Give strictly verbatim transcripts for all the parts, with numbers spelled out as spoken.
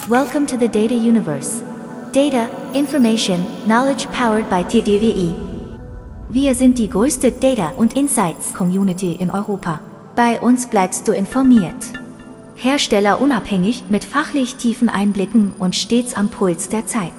Welcome to the Data Universe. Data, Information, Knowledge powered by T D W I. Wir sind die größte Data- und Insights-Community in Europa. Bei uns bleibst du informiert. Herstellerunabhängig mit fachlich tiefen Einblicken und stets am Puls der Zeit.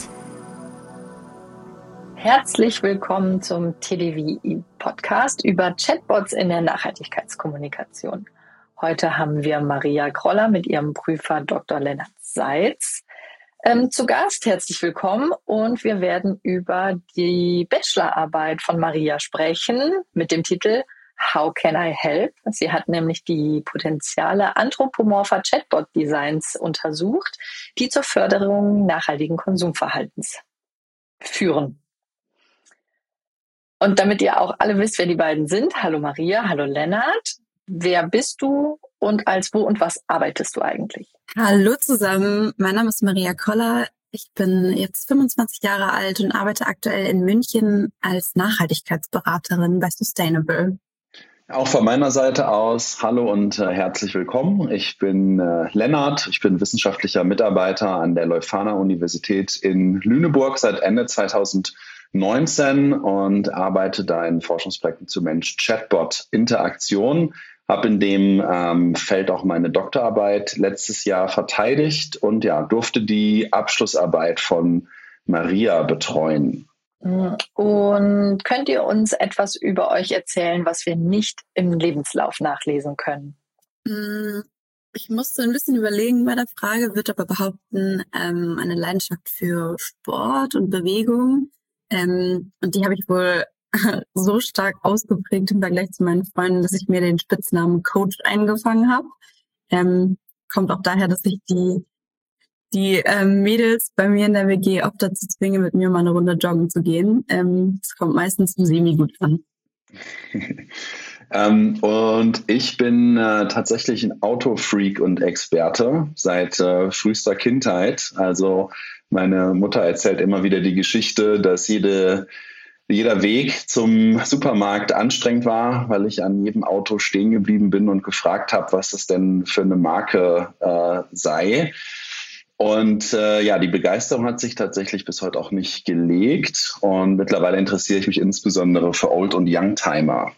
Herzlich willkommen zum T D W I-Podcast über Chatbots in der Nachhaltigkeitskommunikation. Heute haben wir Maria Kroller mit ihrem Prüfer Doktor Lennart Seitz ähm, zu Gast. Herzlich willkommen und wir werden über die Bachelorarbeit von Maria sprechen mit dem Titel How Can I Help? Sie hat nämlich die Potenziale anthropomorpher Chatbot-Designs untersucht, die zur Förderung nachhaltigen Konsumverhaltens führen. Und damit ihr auch alle wisst, wer die beiden sind, hallo Maria, hallo Lennart. Wer bist du und als wo und was arbeitest du eigentlich? Hallo zusammen, mein Name ist Maria Kroller. Ich bin jetzt fünfundzwanzig Jahre alt und arbeite aktuell in München als Nachhaltigkeitsberaterin bei Sustainable. Auch von meiner Seite aus, hallo und äh, herzlich willkommen. Ich bin äh, Lennart, ich bin wissenschaftlicher Mitarbeiter an der Leuphana-Universität in Lüneburg seit Ende zweitausendneunzehn und arbeite da in Forschungsprojekten zu Mensch-Chatbot-Interaktion. Habe in dem ähm, Feld auch meine Doktorarbeit letztes Jahr verteidigt und ja, durfte die Abschlussarbeit von Maria betreuen. Und könnt ihr uns etwas über euch erzählen, was wir nicht im Lebenslauf nachlesen können? Ich musste ein bisschen überlegen bei der Frage, würde aber behaupten, ähm, eine Leidenschaft für Sport und Bewegung. Ähm, und die habe ich wohl so stark ausgeprägt im Vergleich zu meinen Freunden, dass ich mir den Spitznamen Coach eingefangen habe. Ähm, kommt auch daher, dass ich die die ähm, Mädels bei mir in der W G oft dazu zwinge, mit mir mal eine Runde joggen zu gehen. Ähm, das kommt meistens semi gut an. ähm, und ich bin äh, tatsächlich ein Autofreak und Experte seit äh, frühester Kindheit. Also meine Mutter erzählt immer wieder die Geschichte, dass jede jeder Weg zum Supermarkt anstrengend war, weil ich an jedem Auto stehen geblieben bin und gefragt habe, was es denn für eine Marke äh, sei. Und äh, ja, die Begeisterung hat sich tatsächlich bis heute auch nicht gelegt. Und mittlerweile interessiere ich mich insbesondere für Old- und Youngtimer.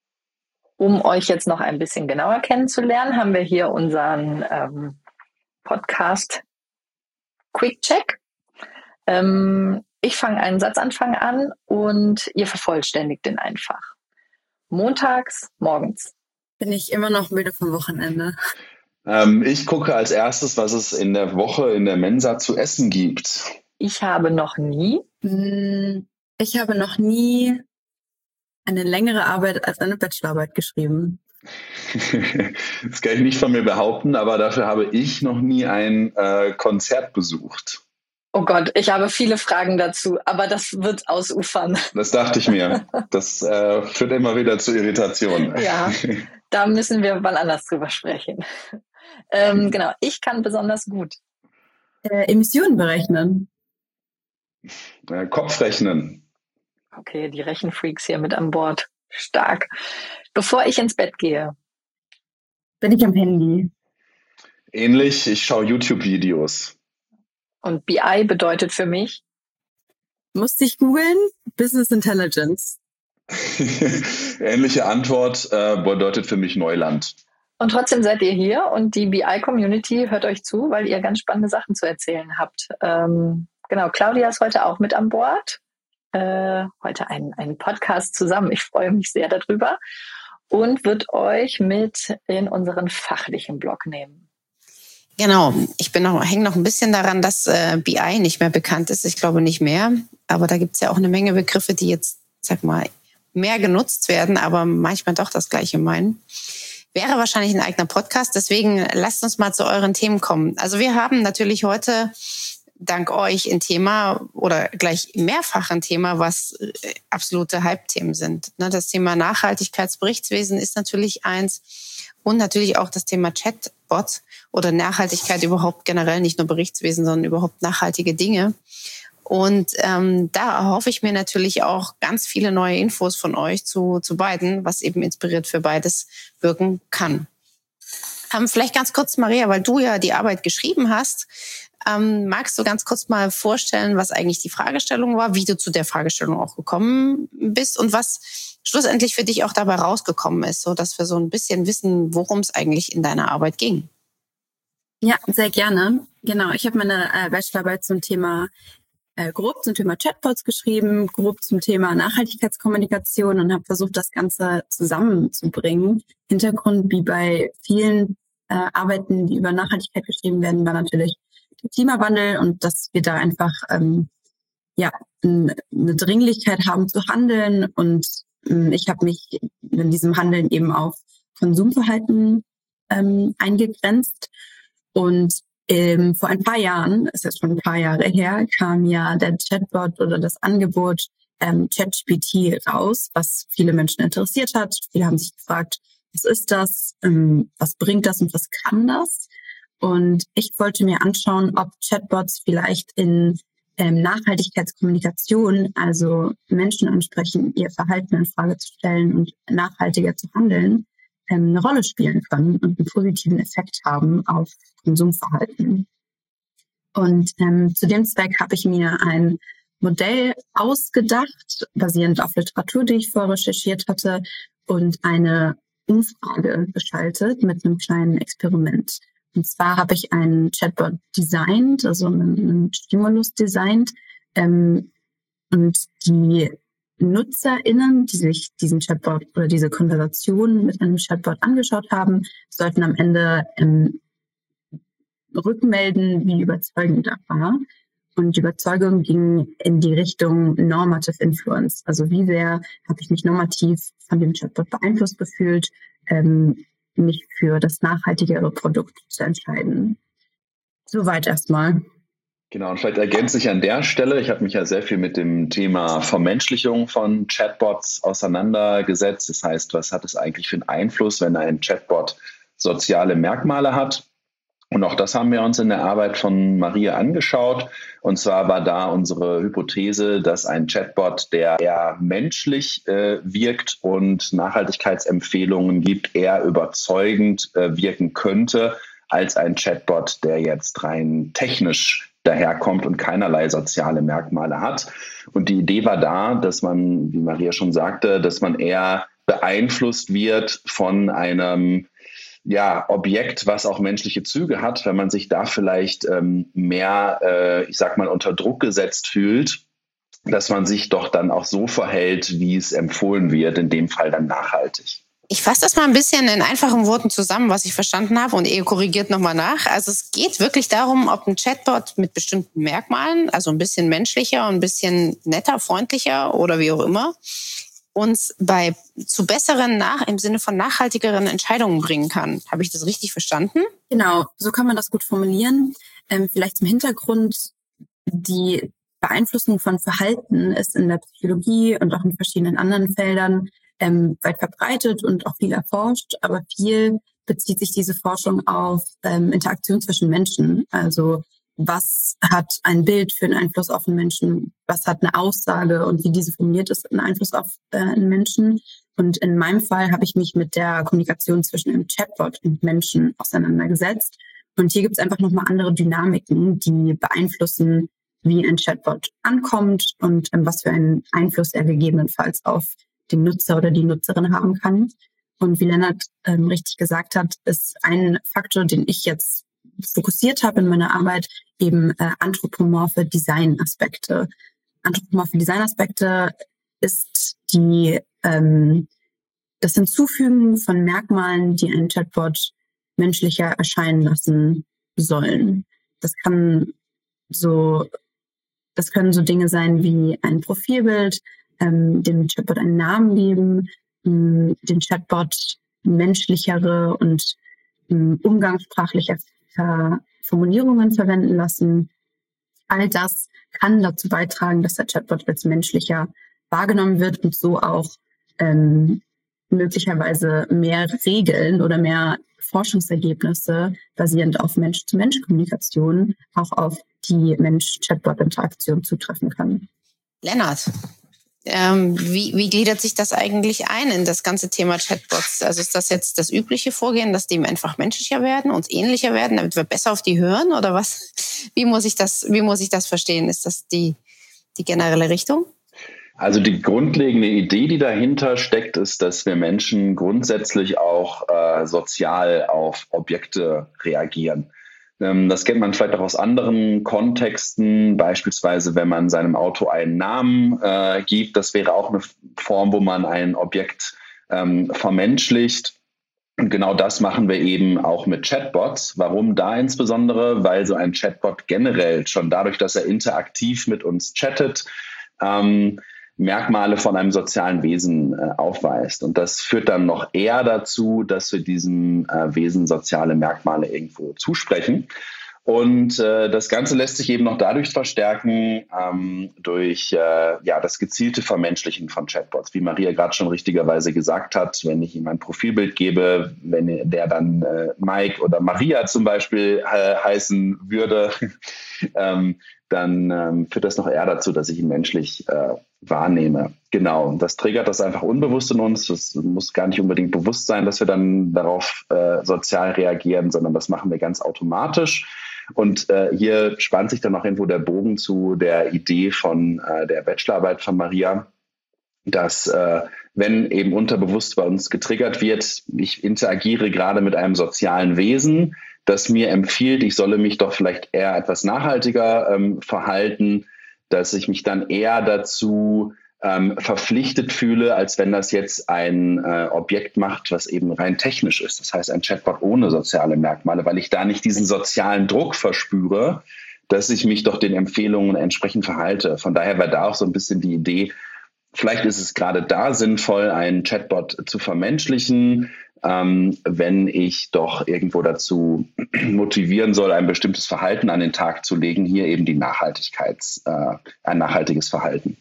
Um euch jetzt noch ein bisschen genauer kennenzulernen, haben wir hier unseren ähm, Podcast Quick Check. Ähm, ich fange einen Satzanfang an und ihr vervollständigt den einfach. Montags, morgens. Bin ich immer noch müde vom Wochenende. Ähm, ich gucke als erstes, was es in der Woche in der Mensa zu essen gibt. Ich habe noch nie. Ich habe noch nie eine längere Arbeit als eine Bachelorarbeit geschrieben. Das kann ich nicht von mir behaupten, aber dafür habe ich noch nie ein äh, Konzert besucht. Oh Gott, ich habe viele Fragen dazu, aber das wird ausufern. Das dachte ich mir. Das äh, führt immer wieder zu Irritationen. Ja, da müssen wir mal anders drüber sprechen. Ähm, genau, ich kann besonders gut. Äh, Emissionen berechnen. Äh, Kopfrechnen. Okay, die Rechenfreaks hier mit an Bord. Stark. Bevor ich ins Bett gehe. Bin ich am Handy. Ähnlich, ich schaue YouTube-Videos. Und B I bedeutet für mich? Musste ich googeln? Business Intelligence. Ähnliche Antwort äh, bedeutet für mich Neuland. Und trotzdem seid ihr hier und die B I-Community hört euch zu, weil ihr ganz spannende Sachen zu erzählen habt. Ähm, genau, Claudia ist heute auch mit an Bord. Äh, heute ein, ein Podcast zusammen. Ich freue mich sehr darüber. Und wird euch mit in unseren fachlichen Blog nehmen. Genau, ich bin noch, hänge noch ein bisschen daran, dass äh, B I nicht mehr bekannt ist. Ich glaube nicht mehr. Aber da gibt es ja auch eine Menge Begriffe, die jetzt, sag mal, mehr genutzt werden, aber manchmal doch das Gleiche meinen. Wäre wahrscheinlich ein eigener Podcast, deswegen lasst uns mal zu euren Themen kommen. Also wir haben natürlich heute dank euch ein Thema oder gleich mehrfach ein Thema, was absolute Hype-Themen sind. Das Thema Nachhaltigkeitsberichtswesen ist natürlich eins und natürlich auch das Thema Chatbot oder Nachhaltigkeit überhaupt generell, nicht nur Berichtswesen, sondern überhaupt nachhaltige Dinge. Und ähm, da erhoffe ich mir natürlich auch ganz viele neue Infos von euch zu, zu beiden, was eben inspiriert für beides wirken kann. Ähm, vielleicht ganz kurz, Maria, weil du ja die Arbeit geschrieben hast, ähm, magst du ganz kurz mal vorstellen, was eigentlich die Fragestellung war, wie du zu der Fragestellung auch gekommen bist und was schlussendlich für dich auch dabei rausgekommen ist, so dass wir so ein bisschen wissen, worum es eigentlich in deiner Arbeit ging. Ja, sehr gerne. Genau, ich habe meine äh, Bachelorarbeit zum Thema äh, grob zum Thema Chatbots geschrieben, grob zum Thema Nachhaltigkeitskommunikation und habe versucht, das Ganze zusammenzubringen. Hintergrund, wie bei vielen äh, Arbeiten, die über Nachhaltigkeit geschrieben werden, war natürlich der Klimawandel und dass wir da einfach ähm, ja eine Dringlichkeit haben zu handeln. Und ähm, ich habe mich in diesem Handeln eben auf Konsumverhalten ähm, eingegrenzt. Und ähm, vor ein paar Jahren, ist jetzt schon ein paar Jahre her, kam ja der Chatbot oder das Angebot ähm, ChatGPT raus, was viele Menschen interessiert hat. Viele haben sich gefragt, was ist das, ähm, was bringt das und was kann das? Und ich wollte mir anschauen, ob Chatbots vielleicht in ähm, Nachhaltigkeitskommunikation, also Menschen ansprechen, ihr Verhalten in Frage zu stellen und nachhaltiger zu handeln, ähm, eine Rolle spielen können und einen positiven Effekt haben auf Konsumverhalten. Und ähm, zu dem Zweck habe ich mir ein Modell ausgedacht, basierend auf Literatur, die ich vorher recherchiert hatte, und eine Umfrage geschaltet mit einem kleinen Experiment. Und zwar habe ich einen Chatbot designt, also einen, einen Stimulus designt, ähm, und die NutzerInnen, die sich diesen Chatbot oder diese Konversation mit einem Chatbot angeschaut haben, sollten am Ende ähm, rückmelden, wie überzeugend das war. Und die Überzeugung ging in die Richtung Normative Influence. Also wie sehr habe ich mich normativ von dem Chatbot beeinflusst gefühlt, ähm, mich für das nachhaltigere Produkt zu entscheiden. Soweit erstmal. Genau, und vielleicht ergänze ich an der Stelle, ich habe mich ja sehr viel mit dem Thema Vermenschlichung von Chatbots auseinandergesetzt. Das heißt, was hat es eigentlich für einen Einfluss, wenn ein Chatbot soziale Merkmale hat? Und auch das haben wir uns in der Arbeit von Maria angeschaut. Und zwar war da unsere Hypothese, dass ein Chatbot, der eher menschlich äh, wirkt und Nachhaltigkeitsempfehlungen gibt, eher überzeugend äh, wirken könnte als ein Chatbot, der jetzt rein technisch daherkommt und keinerlei soziale Merkmale hat. Und die Idee war da, dass man, wie Maria schon sagte, dass man eher beeinflusst wird von einem ja, Objekt, was auch menschliche Züge hat, wenn man sich da vielleicht ähm, mehr, äh, ich sag mal, unter Druck gesetzt fühlt, dass man sich doch dann auch so verhält, wie es empfohlen wird, in dem Fall dann nachhaltig. Ich fasse das mal ein bisschen in einfachen Worten zusammen, was ich verstanden habe, und ihr korrigiert nochmal nach. Also es geht wirklich darum, ob ein Chatbot mit bestimmten Merkmalen, also ein bisschen menschlicher und ein bisschen netter, freundlicher oder wie auch immer, uns bei zu besseren, nach, im Sinne von nachhaltigeren Entscheidungen bringen kann. Habe ich das richtig verstanden? Genau, so kann man das gut formulieren. Ähm, vielleicht zum Hintergrund, die Beeinflussung von Verhalten ist in der Psychologie und auch in verschiedenen anderen Feldern ähm, weit verbreitet und auch viel erforscht, aber viel bezieht sich diese Forschung auf ähm, Interaktion zwischen Menschen. Also was hat ein Bild für einen Einfluss auf einen Menschen, was hat eine Aussage und wie diese formuliert ist, einen Einfluss auf äh, einen Menschen. Und in meinem Fall habe ich mich mit der Kommunikation zwischen einem Chatbot und Menschen auseinandergesetzt. Und hier gibt es einfach nochmal andere Dynamiken, die beeinflussen, wie ein Chatbot ankommt und ähm, was für einen Einfluss er gegebenenfalls auf den Nutzer oder die Nutzerin haben kann. Und wie Lennart ähm, richtig gesagt hat, ist ein Faktor, den ich jetzt fokussiert habe in meiner Arbeit, eben äh, anthropomorphe Designaspekte. Anthropomorphe Designaspekte ist die ähm, das Hinzufügen von Merkmalen, die einen Chatbot menschlicher erscheinen lassen sollen. Das kann so, das können so Dinge sein wie ein Profilbild, ähm, dem Chatbot einen Namen geben, ähm, den Chatbot menschlichere und ähm, umgangssprachliche Formulierungen verwenden lassen. All das kann dazu beitragen, dass der Chatbot als menschlicher wahrgenommen wird und so auch ähm, möglicherweise mehr Regeln oder mehr Forschungsergebnisse basierend auf Mensch-zu-Mensch-Kommunikation auch auf die Mensch-Chatbot-Interaktion zutreffen kann. Lennart, Ähm, wie, wie gliedert sich das eigentlich ein in das ganze Thema Chatbots? Also ist das jetzt das übliche Vorgehen, dass die einfach menschlicher werden, uns ähnlicher werden, damit wir besser auf die hören oder was? Wie muss ich das, wie muss ich das verstehen? Ist das die, die generelle Richtung? Also die grundlegende Idee, die dahinter steckt, ist, dass wir Menschen grundsätzlich auch äh, sozial auf Objekte reagieren. Das kennt man vielleicht auch aus anderen Kontexten, beispielsweise wenn man seinem Auto einen Namen äh, gibt. Das wäre auch eine Form, wo man ein Objekt ähm, vermenschlicht. Und genau das machen wir eben auch mit Chatbots. Warum da insbesondere? Weil so ein Chatbot generell schon dadurch, dass er interaktiv mit uns chattet, ähm, Merkmale von einem sozialen Wesen äh, aufweist. Und das führt dann noch eher dazu, dass wir diesem äh, Wesen soziale Merkmale irgendwo zusprechen. Und äh, das Ganze lässt sich eben noch dadurch verstärken, ähm, durch äh, ja, das gezielte Vermenschlichen von Chatbots. Wie Maria gerade schon richtigerweise gesagt hat, wenn ich ihm ein Profilbild gebe, wenn der dann äh, Mike oder Maria zum Beispiel äh, heißen würde, ähm, dann ähm, führt das noch eher dazu, dass ich ihn menschlich äh, wahrnehme. Genau, und das triggert das einfach unbewusst in uns. Das muss gar nicht unbedingt bewusst sein, dass wir dann darauf äh, sozial reagieren, sondern das machen wir ganz automatisch. Und äh, hier spannt sich dann auch irgendwo der Bogen zu der Idee von äh, der Bachelorarbeit von Maria, dass äh, wenn eben unterbewusst bei uns getriggert wird, ich interagiere gerade mit einem sozialen Wesen, das mir empfiehlt, ich solle mich doch vielleicht eher etwas nachhaltiger ähm, verhalten, dass ich mich dann eher dazu ähm, verpflichtet fühle, als wenn das jetzt ein äh, Objekt macht, was eben rein technisch ist. Das heißt, ein Chatbot ohne soziale Merkmale, weil ich da nicht diesen sozialen Druck verspüre, dass ich mich doch den Empfehlungen entsprechend verhalte. Von daher war da auch so ein bisschen die Idee, vielleicht ist es gerade da sinnvoll, einen Chatbot zu vermenschlichen, ähm, wenn ich doch irgendwo dazu motivieren soll, ein bestimmtes Verhalten an den Tag zu legen, hier eben die Nachhaltigkeits, äh, ein nachhaltiges Verhalten.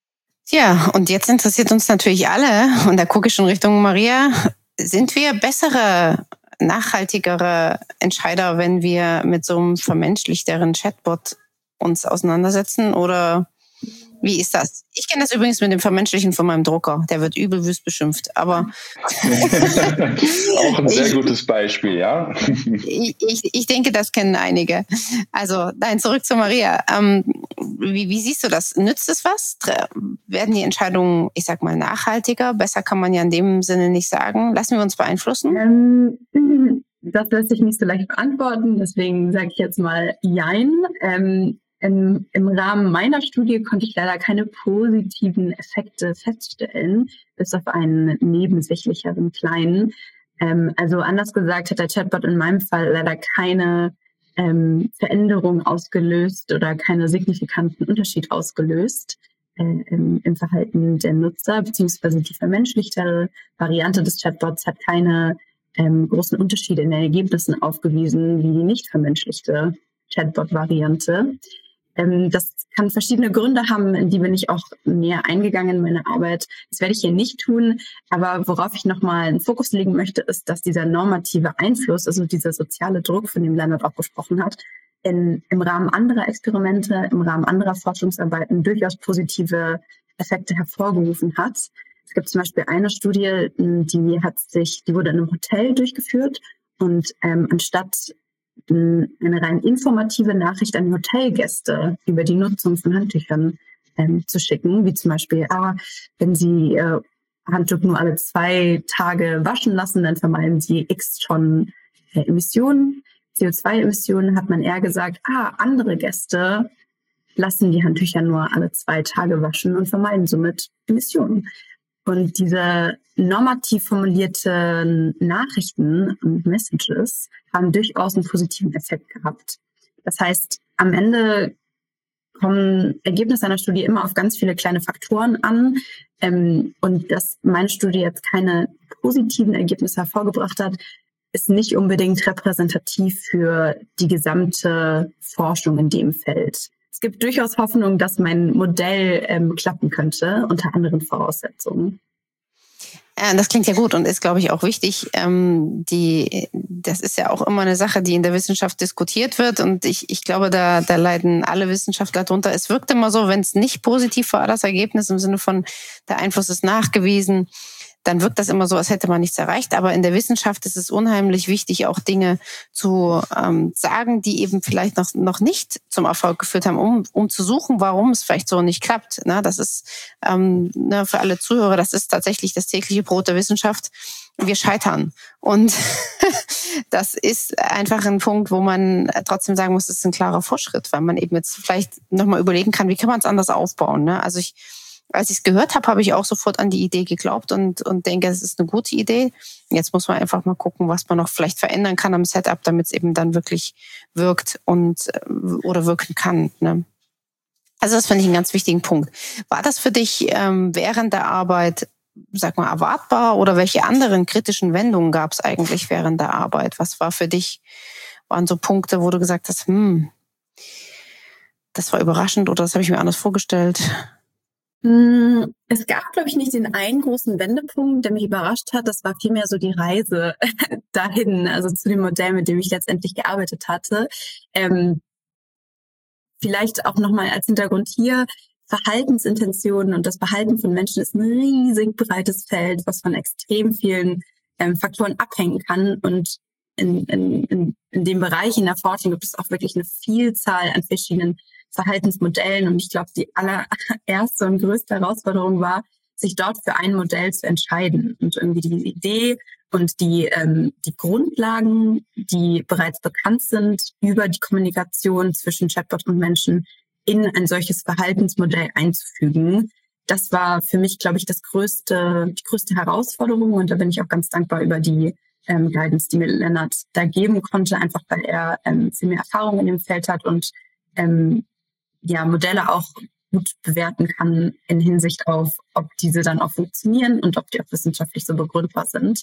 Ja, und jetzt interessiert uns natürlich alle, und da gucke ich schon Richtung Maria, sind wir bessere, nachhaltigere Entscheider, wenn wir mit so einem vermenschlichteren Chatbot uns auseinandersetzen, oder wie ist das? Ich kenne das übrigens mit dem Vermenschlichen von meinem Drucker. Der wird übelwüst beschimpft, aber auch ein sehr ich, gutes Beispiel, ja. ich, ich, ich denke, das kennen einige. Also, nein, zurück zu Maria. Ähm, wie, wie siehst du das? Nützt es was? Werden die Entscheidungen, ich sag mal, nachhaltiger? Besser kann man ja in dem Sinne nicht sagen. Lassen wir uns beeinflussen? Ähm, das lässt sich nicht so leicht beantworten, deswegen sage ich jetzt mal Jein. Ähm, Im, Im Rahmen meiner Studie konnte ich leider keine positiven Effekte feststellen, bis auf einen nebensächlicheren kleinen. Ähm, also anders gesagt hat der Chatbot in meinem Fall leider keine ähm, Veränderung ausgelöst oder keinen signifikanten Unterschied ausgelöst äh, im, im Verhalten der Nutzer, beziehungsweise die vermenschlichte Variante des Chatbots hat keine ähm, großen Unterschiede in den Ergebnissen aufgewiesen, wie die nicht vermenschlichte Chatbot-Variante. Das kann verschiedene Gründe haben, in die bin ich auch näher eingegangen in meiner Arbeit. Das werde ich hier nicht tun. Aber worauf ich nochmal einen Fokus legen möchte, ist, dass dieser normative Einfluss, also dieser soziale Druck, von dem Leonard auch gesprochen hat, in, im Rahmen anderer Experimente, im Rahmen anderer Forschungsarbeiten durchaus positive Effekte hervorgerufen hat. Es gibt zum Beispiel eine Studie, die hat sich, die wurde in einem Hotel durchgeführt und ähm, anstatt eine rein informative Nachricht an Hotelgäste über die Nutzung von Handtüchern ähm, zu schicken, wie zum Beispiel, ah, wenn Sie äh, Handtuch nur alle zwei Tage waschen lassen, dann vermeiden Sie X Tonnen äh, Emissionen, C O zwei Emissionen, hat man eher gesagt, ah, andere Gäste lassen die Handtücher nur alle zwei Tage waschen und vermeiden somit Emissionen. Und diese normativ formulierten Nachrichten und Messages haben durchaus einen positiven Effekt gehabt. Das heißt, am Ende kommen Ergebnisse einer Studie immer auf ganz viele kleine Faktoren an. Ähm, und dass meine Studie jetzt keine positiven Ergebnisse hervorgebracht hat, ist nicht unbedingt repräsentativ für die gesamte Forschung in dem Feld. Es gibt durchaus Hoffnung, dass mein Modell ähm, klappen könnte, unter anderen Voraussetzungen. Ja, das klingt ja gut und ist, glaube ich, auch wichtig. Ähm, die, das ist ja auch immer eine Sache, die in der Wissenschaft diskutiert wird. Und ich, ich glaube, da, da leiden alle Wissenschaftler drunter. Es wirkt immer so, wenn es nicht positiv war, das Ergebnis im Sinne von der Einfluss ist nachgewiesen, dann wirkt das immer so, als hätte man nichts erreicht. Aber in der Wissenschaft ist es unheimlich wichtig, auch Dinge zu ähm, sagen, die eben vielleicht noch noch nicht zum Erfolg geführt haben, um um zu suchen, warum es vielleicht so nicht klappt. Na, das ist ähm, ne, für alle Zuhörer, das ist tatsächlich das tägliche Brot der Wissenschaft. Wir scheitern. Und das ist einfach ein Punkt, wo man trotzdem sagen muss, es ist ein klarer Fortschritt, weil man eben jetzt vielleicht nochmal überlegen kann, wie kann man es anders aufbauen. Ne? Also ich Als ich es gehört habe, habe ich auch sofort an die Idee geglaubt und, und denke, es ist eine gute Idee. Jetzt muss man einfach mal gucken, was man noch vielleicht verändern kann am Setup, damit es eben dann wirklich wirkt und oder wirken kann. Ne? Also das finde ich einen ganz wichtigen Punkt. War das für dich ähm, während der Arbeit, sag mal, erwartbar oder welche anderen kritischen Wendungen gab es eigentlich während der Arbeit? Was war für dich, waren so Punkte, wo du gesagt hast, hm, das war überraschend oder das habe ich mir anders vorgestellt? Es gab, glaube ich, nicht den einen großen Wendepunkt, der mich überrascht hat. Das war vielmehr so die Reise dahin, also zu dem Modell, mit dem ich letztendlich gearbeitet hatte. Ähm, vielleicht auch nochmal als Hintergrund hier, Verhaltensintentionen und das Verhalten von Menschen ist ein riesig breites Feld, was von extrem vielen ähm, Faktoren abhängen kann. Und in, in, in, in dem Bereich in der Forschung gibt es auch wirklich eine Vielzahl an verschiedenen Verhaltensmodellen. Und ich glaube, die allererste und größte Herausforderung war, sich dort für ein Modell zu entscheiden und irgendwie die Idee und die, ähm, die Grundlagen, die bereits bekannt sind, über die Kommunikation zwischen Chatbot und Menschen in ein solches Verhaltensmodell einzufügen. Das war für mich, glaube ich, das größte, die größte Herausforderung. Und da bin ich auch ganz dankbar über die ähm, Guidance, die mir Lennart da geben konnte, einfach weil er ähm, viel mehr Erfahrung in dem Feld hat und ähm, ja, Modelle auch gut bewerten kann in Hinsicht auf, ob diese dann auch funktionieren und ob die auch wissenschaftlich so begründbar sind.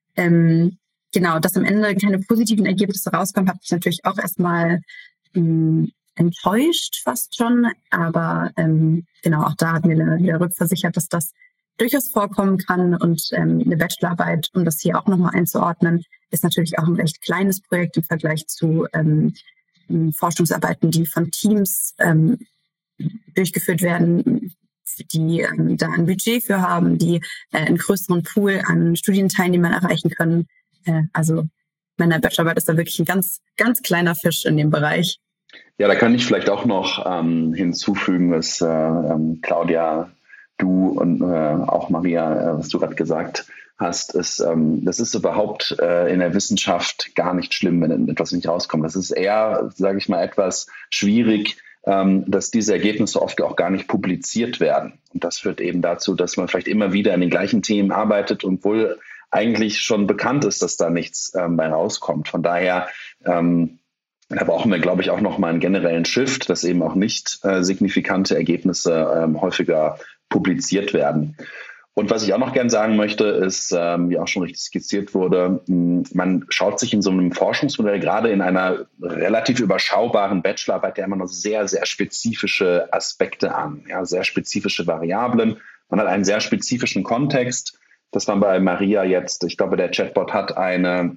Ähm, genau, dass am Ende keine positiven Ergebnisse rauskommen, hat mich natürlich auch erstmal ähm, enttäuscht fast schon. Aber ähm, genau, auch da hat mir der, der rückversichert, dass das durchaus vorkommen kann. Und ähm, eine Bachelorarbeit, um das hier auch nochmal einzuordnen, ist natürlich auch ein recht kleines Projekt im Vergleich zu ähm, Forschungsarbeiten, die von Teams ähm, durchgeführt werden, die ähm, da ein Budget für haben, die äh, einen größeren Pool an Studienteilnehmern erreichen können. Äh, also meine Bachelorarbeit ist da wirklich ein ganz, ganz kleiner Fisch in dem Bereich. Ja, da kann ich vielleicht auch noch ähm, hinzufügen, was äh, ähm, Claudia, du und äh, auch Maria, äh, was du gerade gesagt hast, ist, ähm, das ist überhaupt äh, in der Wissenschaft gar nicht schlimm, wenn etwas nicht rauskommt. Das ist eher, sage ich mal, etwas schwierig, ähm, dass diese Ergebnisse oft auch gar nicht publiziert werden. Und das führt eben dazu, dass man vielleicht immer wieder an den gleichen Themen arbeitet, obwohl eigentlich schon bekannt ist, dass da nichts ähm, bei rauskommt. Von daher ähm, da brauchen wir, glaube ich, auch noch mal einen generellen Shift, dass eben auch nicht äh, signifikante Ergebnisse ähm, häufiger publiziert werden. Und was ich auch noch gern sagen möchte, ist, ähm, wie auch schon richtig skizziert wurde, mh, man schaut sich in so einem Forschungsmodell gerade in einer relativ überschaubaren Bachelorarbeit ja immer noch sehr, sehr spezifische Aspekte an, ja, sehr spezifische Variablen. Man hat einen sehr spezifischen Kontext. Das war bei Maria jetzt, ich glaube, der Chatbot hat eine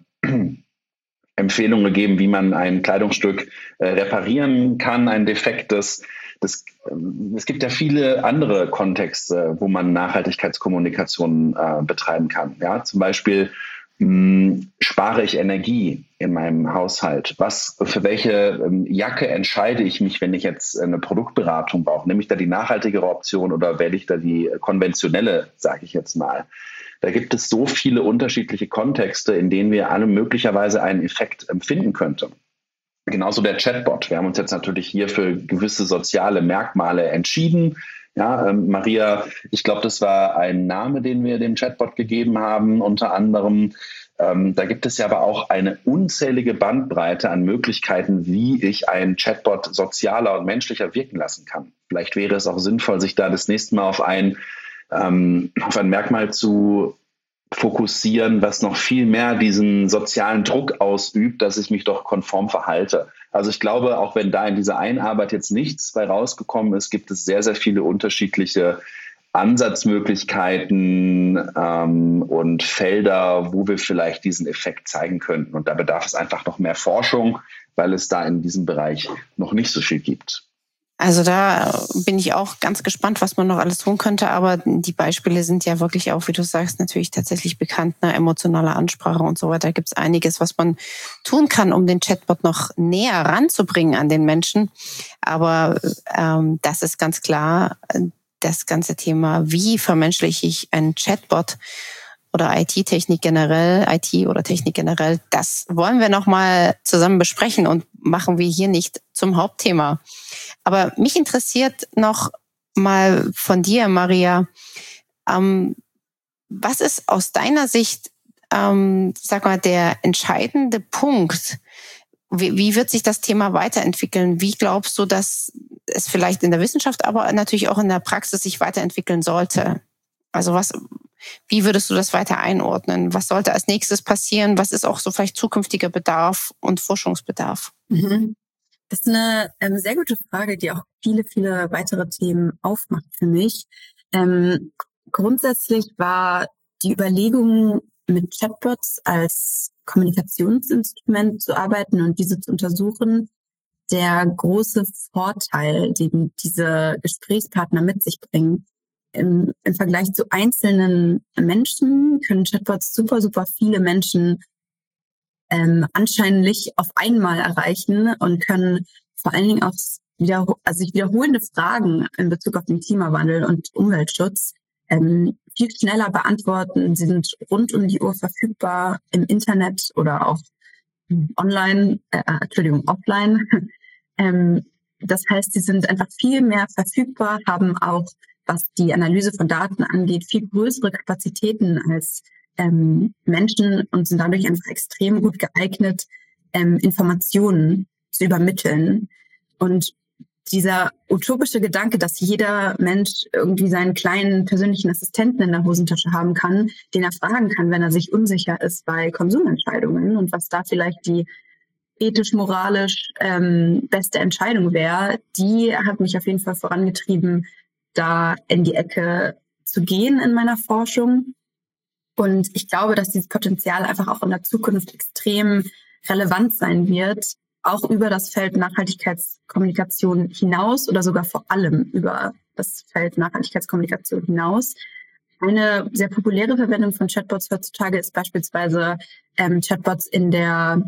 Empfehlung gegeben, wie man ein Kleidungsstück äh, reparieren kann, ein defektes. Das, es gibt ja viele andere Kontexte, wo man Nachhaltigkeitskommunikation äh, betreiben kann. Ja, zum Beispiel mh, spare ich Energie in meinem Haushalt? Was, für welche ähm, Jacke entscheide ich mich, wenn ich jetzt eine Produktberatung brauche? Nehme ich da die nachhaltigere Option oder wähle ich da die konventionelle, sage ich jetzt mal? Da gibt es so viele unterschiedliche Kontexte, in denen wir alle möglicherweise einen Effekt empfinden könnten. Genauso der Chatbot. Wir haben uns jetzt natürlich hier für gewisse soziale Merkmale entschieden. Ja, ähm, Maria, ich glaube, das war ein Name, den wir dem Chatbot gegeben haben, unter anderem. Ähm, da gibt es ja aber auch eine unzählige Bandbreite an Möglichkeiten, wie ich einen Chatbot sozialer und menschlicher wirken lassen kann. Vielleicht wäre es auch sinnvoll, sich da das nächste Mal auf ein, ähm, auf ein Merkmal zu fokussieren, was noch viel mehr diesen sozialen Druck ausübt, dass ich mich doch konform verhalte. Also ich glaube, auch wenn da in dieser einen Arbeit jetzt nichts bei rausgekommen ist, gibt es sehr, sehr viele unterschiedliche Ansatzmöglichkeiten ähm, und Felder, wo wir vielleicht diesen Effekt zeigen könnten. Und da bedarf es einfach noch mehr Forschung, weil es da in diesem Bereich noch nicht so viel gibt. Also da bin ich auch ganz gespannt, was man noch alles tun könnte. Aber die Beispiele sind ja wirklich auch, wie du sagst, natürlich tatsächlich bekannt, ne? Emotionale Ansprache und so weiter. Da gibt es einiges, was man tun kann, um den Chatbot noch näher ranzubringen an den Menschen. Aber ähm, das ist ganz klar, das ganze Thema, wie vermenschliche ich einen Chatbot oder I T-Technik generell, I T oder Technik generell, das wollen wir nochmal zusammen besprechen und machen wir hier nicht zum Hauptthema. Aber mich interessiert noch mal von dir, Maria, ähm, was ist aus deiner Sicht, ähm, sag mal, der entscheidende Punkt? Wie, wie wird sich das Thema weiterentwickeln? Wie glaubst du, dass es vielleicht in der Wissenschaft, aber natürlich auch in der Praxis sich weiterentwickeln sollte? Also was, wie würdest du das weiter einordnen? Was sollte als nächstes passieren? Was ist auch so vielleicht zukünftiger Bedarf und Forschungsbedarf? Mhm. Das ist eine ähm, sehr gute Frage, die auch viele, viele weitere Themen aufmacht für mich. Ähm, grundsätzlich war die Überlegung, mit Chatbots als Kommunikationsinstrument zu arbeiten und diese zu untersuchen, der große Vorteil, den diese Gesprächspartner mit sich bringen. Im, im Vergleich zu einzelnen Menschen können Chatbots super, super viele Menschen ähm, anscheinend auf einmal erreichen und können vor allen Dingen auch wieder, also sich wiederholende Fragen in Bezug auf den Klimawandel und Umweltschutz ähm, viel schneller beantworten. Sie sind rund um die Uhr verfügbar im Internet oder auch online, äh, Entschuldigung, offline. ähm, das heißt, sie sind einfach viel mehr verfügbar, haben auch, was die Analyse von Daten angeht, viel größere Kapazitäten als ähm, Menschen und sind dadurch einfach extrem gut geeignet, ähm, Informationen zu übermitteln. Und dieser utopische Gedanke, dass jeder Mensch irgendwie seinen kleinen persönlichen Assistenten in der Hosentasche haben kann, den er fragen kann, wenn er sich unsicher ist bei Konsumentscheidungen und was da vielleicht die ethisch, moralisch ähm, beste Entscheidung wäre, die hat mich auf jeden Fall vorangetrieben, da in die Ecke zu gehen in meiner Forschung. Und ich glaube, dass dieses Potenzial einfach auch in der Zukunft extrem relevant sein wird, auch über das Feld Nachhaltigkeitskommunikation hinaus oder sogar vor allem über das Feld Nachhaltigkeitskommunikation hinaus. Eine sehr populäre Verwendung von Chatbots heutzutage ist beispielsweise ähm, Chatbots in der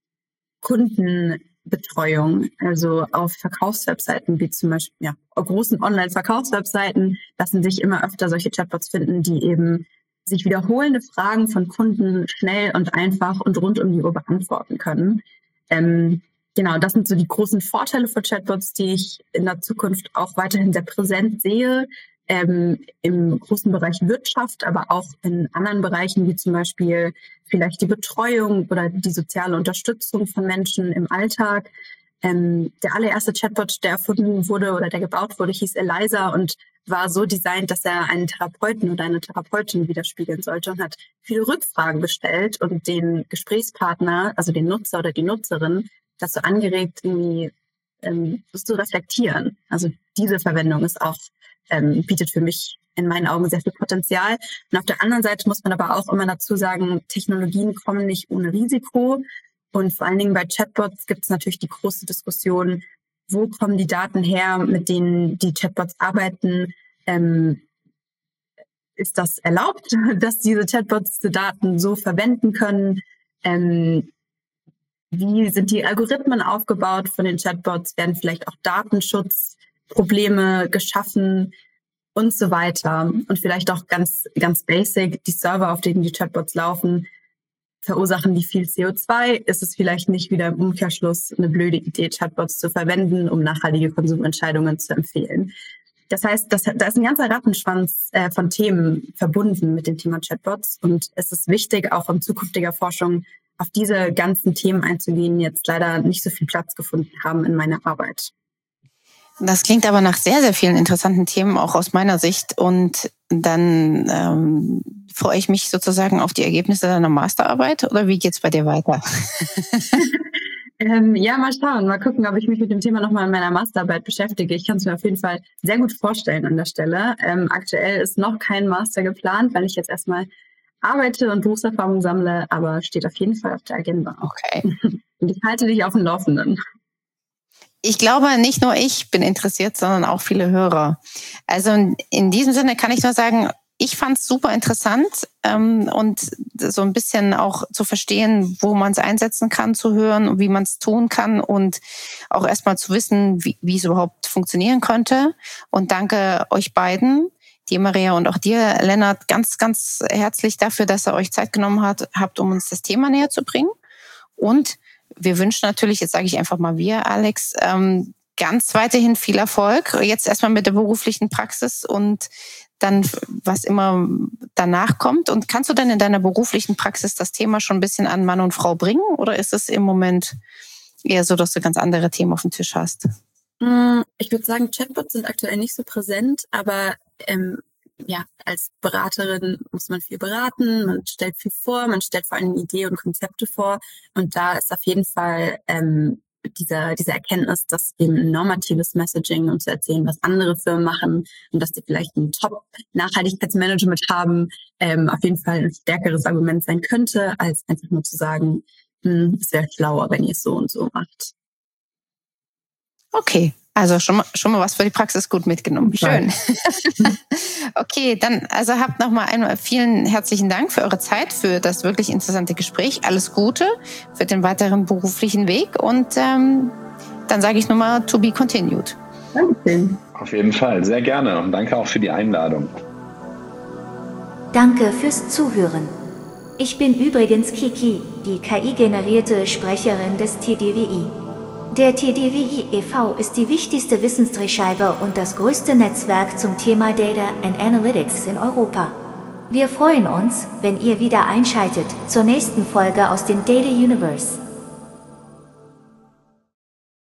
Kundenbetreuung, also auf Verkaufswebseiten wie zum Beispiel ja, auf großen Online-Verkaufswebseiten lassen sich immer öfter solche Chatbots finden, die eben sich wiederholende Fragen von Kunden schnell und einfach und rund um die Uhr beantworten können. Ähm, genau, das sind so die großen Vorteile von Chatbots, die ich in der Zukunft auch weiterhin sehr präsent sehe, ähm, im großen Bereich Wirtschaft, aber auch in anderen Bereichen, wie zum Beispiel vielleicht die Betreuung oder die soziale Unterstützung von Menschen im Alltag. Ähm, der allererste Chatbot, der erfunden wurde oder der gebaut wurde, hieß Eliza und war so designt, dass er einen Therapeuten oder eine Therapeutin widerspiegeln sollte und hat viele Rückfragen gestellt und den Gesprächspartner, also den Nutzer oder die Nutzerin, dazu angeregt, irgendwie ähm, das zu reflektieren. Also diese Verwendung ist auch, ähm, bietet für mich in meinen Augen sehr viel Potenzial. Und auf der anderen Seite muss man aber auch immer dazu sagen, Technologien kommen nicht ohne Risiko. Und vor allen Dingen bei Chatbots gibt es natürlich die große Diskussion, wo kommen die Daten her, mit denen die Chatbots arbeiten? Ähm, ist das erlaubt, dass diese Chatbots die Daten so verwenden können? Ähm, wie sind die Algorithmen aufgebaut von den Chatbots? Werden vielleicht auch Datenschutzprobleme geschaffen und so weiter? Und vielleicht auch ganz, ganz basic, die Server, auf denen die Chatbots laufen, verursachen die viel C O zwei? Ist es vielleicht nicht wieder im Umkehrschluss eine blöde Idee, Chatbots zu verwenden, um nachhaltige Konsumentscheidungen zu empfehlen? Das heißt, das, da ist ein ganzer Rattenschwanz äh, von Themen verbunden mit dem Thema Chatbots. Und es ist wichtig, auch in zukünftiger Forschung auf diese ganzen Themen einzugehen, die jetzt leider nicht so viel Platz gefunden haben in meiner Arbeit. Das klingt aber nach sehr, sehr vielen interessanten Themen, auch aus meiner Sicht. Und dann ähm, freue ich mich sozusagen auf die Ergebnisse deiner Masterarbeit. Oder wie geht's bei dir weiter? Ähm, ja, mal schauen, mal gucken, ob ich mich mit dem Thema nochmal in meiner Masterarbeit beschäftige. Ich kann es mir auf jeden Fall sehr gut vorstellen an der Stelle. Ähm, aktuell ist noch kein Master geplant, weil ich jetzt erstmal arbeite und Berufserfahrung sammle, aber steht auf jeden Fall auf der Agenda. Okay. Und ich halte dich auf dem Laufenden. Ich glaube, nicht nur ich bin interessiert, sondern auch viele Hörer. Also in, in diesem Sinne kann ich nur sagen, ich fand es super interessant ähm, und so ein bisschen auch zu verstehen, wo man es einsetzen kann, zu hören und wie man es tun kann und auch erstmal zu wissen, wie, wie es überhaupt funktionieren könnte. Und danke euch beiden, dir Maria und auch dir, Lennart, ganz, ganz herzlich dafür, dass ihr euch Zeit genommen habt, habt, um uns das Thema näher zu bringen. Und wir wünschen natürlich, jetzt sage ich einfach mal wir, Alex, ähm, ganz weiterhin viel Erfolg. Jetzt erstmal mit der beruflichen Praxis und dann, was immer danach kommt. Und kannst du denn in deiner beruflichen Praxis das Thema schon ein bisschen an Mann und Frau bringen? Oder ist es im Moment eher so, dass du ganz andere Themen auf dem Tisch hast? Ich würde sagen, Chatbots sind aktuell nicht so präsent, aber ähm, ja, als Beraterin muss man viel beraten, man stellt viel vor, man stellt vor allem Ideen und Konzepte vor. Und da ist auf jeden Fall ähm, dieser, diese Erkenntnis, dass eben normatives Messaging, um zu erzählen, was andere Firmen machen und dass die vielleicht ein Top-Nachhaltigkeitsmanagement haben, ähm, auf jeden Fall ein stärkeres Argument sein könnte, als einfach nur zu sagen, hm, es wäre schlauer, wenn ihr es so und so macht. Okay, also schon mal, schon mal was für die Praxis gut mitgenommen. Schön. Okay, dann also habt nochmal einmal vielen herzlichen Dank für eure Zeit, für das wirklich interessante Gespräch. Alles Gute für den weiteren beruflichen Weg und ähm, dann sage ich nochmal to be continued. Danke. Auf jeden Fall, sehr gerne und danke auch für die Einladung. Danke fürs Zuhören. Ich bin übrigens Kiki, die K I-generierte Sprecherin des T D W I. Der T D W I e V ist die wichtigste Wissensdrehscheibe und das größte Netzwerk zum Thema Data and Analytics in Europa. Wir freuen uns, wenn ihr wieder einschaltet zur nächsten Folge aus dem Data Universe.